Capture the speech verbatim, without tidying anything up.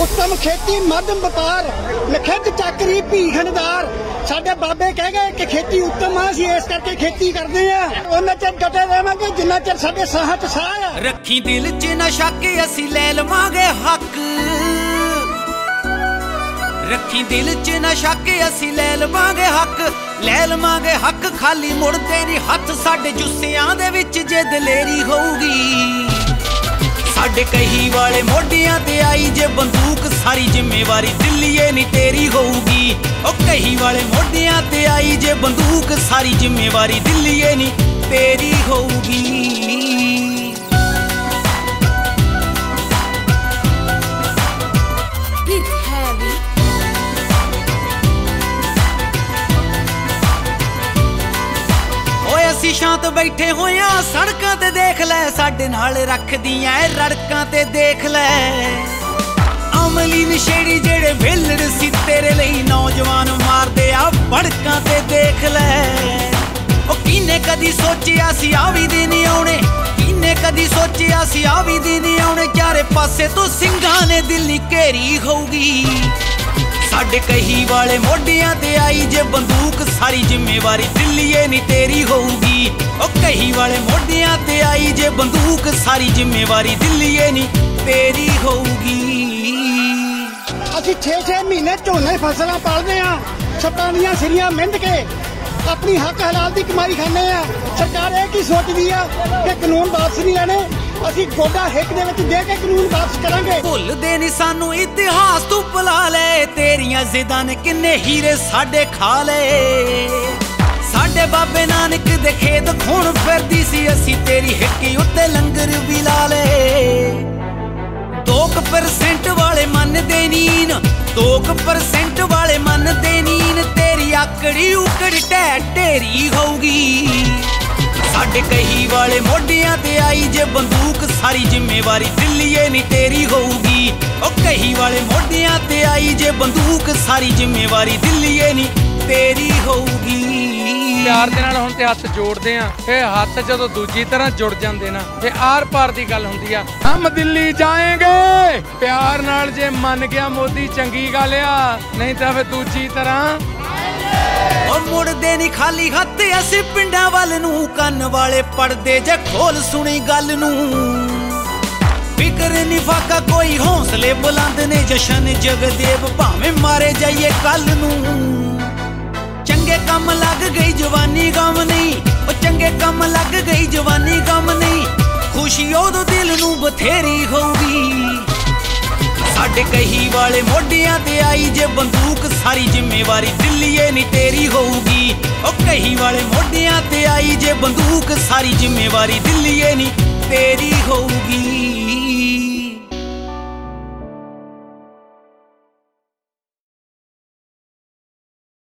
उत्तम खेती मध्यम व्यापार लिखित चाकरी भीखणदार साडे बाबे कह गए कि खेती उत्तम आ, असीं इस करके खेती करदे आ। उन्ना चिर डटे रहांगे जिन्ना चिर साडे साह च साह आ। रखी दिल च नशा के असीं लै लवांगे हक, रखी दिल च नशा के असीं लै लवांगे हक, लै लवांगे हक खाली मुड़दे नी हत्थ साडे जुस्सियां दे विच जे दलेरी होऊगी। साडे कही वाले मोढियां ते आई जे बंदूक सारी जिम्मेवारी दिल्लीए नी तेरी होऊगी। ओ कही वाले मोढियां ते आई जे बंदूक सारी जिम्मेवारी दिल्लीए नी तेरी होऊगी। ਅਸੀਂ ਸ਼ਾਂਤ ਬੈਠੇ ਹੋਇਆ ਸੜਕਾਂ ਤੇ ਦੇਖ ਲੈ ਸਾਡੇ ਨਾਲ ਰੱਖਦੀਆਂ ਰੜਕਾਂ ਤੇ ਦੇਖ ਲੈ ਅਮਲੀ ਨਸ਼ੇੜੀ ਜਿਹੜੇ ਵੇਲੜ ਸੀ ਤੇਰੇ ਲਈ ਨੌਜਵਾਨ ਮਾਰਦੇ ਆ ਭੜਕਾਂ ਤੇ ਦੇਖ ਲੈ। ਉਹ ਕਿਨੇ ਕਦੀ ਸੋਚਿਆ ਸੀ ਆ ਵੀ ਦਿਨ ਆਉਣੇ, ਕਿਨੇ ਕਦੀ ਸੋਚਿਆ ਸੀ ਆ ਵੀ ਦਿਨ ਆਉਣੇ, ਚਾਰੇ ਪਾਸੇ ਤੋਂ ਸਿੰਘਾਂ ਨੇ ਦਿੱਲੀ ਘੇਰੀ ਹੋਊਗੀ। साडे कही वाले मोढियां ते आई जे बंदूक सारी जिम्मेवारी दिल्लीए नी तेरी होऊगी। ओ कही वाले मोढियां ते आई जे बंदूक सारी जिम्मेवारी दिल्लीए नी तेरी होऊगी। असीं छे छे महीने झोने फसलां पालदे आ, छप्पां दियां सिरियां मिंध के अपनी हक हलाल दी कमाई खाने आ। सरकार ये की सोचदी आ कि कानून वापस नहीं लेने, ਅਸੀਂ ਗੋਡਾ ਹਿੱਕ ਦੇ ਵਿੱਚ ਦੇ ਕੇ ਕਾਨੂੰਨ ਵਾਪਸ ਕਰਾਂਗੇ। ਭੁੱਲਦੇ ਨੀ ਸਾਨੂੰ ਇਤਿਹਾਸ ਤੂੰ ਭੁਲਾ ਲੈ, ਤੇਰੀਆਂ ਜ਼ਿੱਦਾਂ ਨੇ ਕਿੰਨੇ ਹੀਰੇ ਸਾਡੇ ਖਾ ਲਏ। ਸਾਡੇ ਬਾਬੇ ਨਾਨਕ ਦੇ ਖੇਤ ਖੂਨ ਫਿਰਦੀ ਸੀ, ਅਸੀਂ ਤੇਰੀ ਹਿੱਕੀ ਉੱਤੇ ਲੰਗਰ ਵੀ ਲਾ ਲਏ। ਦੋ ਕੁ ਪਰਸੈਂਟ ਵਾਲੇ ਮੰਨਦੇ ਨੀਨ, ਦੋ ਕੁ ਪਰਸੈਂਟ ਵਾਲੇ ਮੰਨਦੇ ਨੀਨ, ਤੇਰੀ ਆਕੜੀ ਉਕੜ ਢਹਿ ਢੇਰੀ ਹੋਊਗੀ। साडे कही वाले मोढियां ते आई जे बंदूक सारी जिम्मेवारी दिल्लीए नी तेरी होऊगी। ओ कही वाले मोढियां ते आई जे बंदूक सारी जिम्मेवारी दिल्लीए नी तेरी होऊगी। प्यार दे नाल हुण ते हत्थ जोड़दे आ, ਇਹ ਹੱਥ ਜਦੋਂ ਦੂਜੀ ਤਰ੍ਹਾਂ ਜੁੜ ਜਾਂਦੇ ਨਾ ਤੇ ਆਰ ਪਾਰ ਦੀ ਗੱਲ ਹੁੰਦੀ ਆ। ਹਮ ਦਿੱਲੀ ਜਾਏਂਗੇ ਪਿਆਰ ਨਾਲ ਜੇ ਮੰਨ ਗਿਆ ਮੋਦੀ ਚੰਗੀ ਗੱਲ ਆ, ਨਹੀਂ ਤਾਂ ਫਿਰ ਦੂਜੀ ਤਰ੍ਹਾਂ ਉਹ ਮੁੜਦੇ ਨੀ ਖਾਲੀ ਹੱਥ ਅਸੀਂ ਪਿੰਡਾਂ ਵੱਲ ਨੂੰ, ਕੰਨ ਵਾਲੇ ਪੜਦੇ ਜੇ ਖੋਲ ਸੁਣੀ ਗੱਲ ਨੂੰ। ਫਿਕਰ ਨੀ ਫਾਕਾ ਕੋਈ ਹੌਸਲੇ ਬੁਲੰਦ ਨੇ, ਜਸ਼ਨ ਜਗਦੇਵ ਭਾਵੇਂ ਮਾਰੇ ਜਾਈਏ ਕੱਲ ਨੂੰ। ਚੰਗੇ ਕੰਮ ਲੱਗ ਗਈ ਜਵਾਨੀ ਗਮ ਨਹੀਂ, ਉਹ ਚੰਗੇ ਕੰਮ ਲੱਗ ਗਈ ਜਵਾਨੀ ਗਮ ਨਹੀਂ, ਖੁਸ਼ੀ ਉਦੋਂ ਦਿਲ ਨੂੰ ਬਥੇਰੀ ਹੋਊਗੀ। साडे कही वाले मोढियां ते आई जे बंदूक सारी जिम्मेवारी दिल्लीए नी तेरी होऊगी। ओ कही वाले मोढियां ते आई जे बंदूक सारी जिम्मेवारी दिल्लीए नी तेरी होऊगी।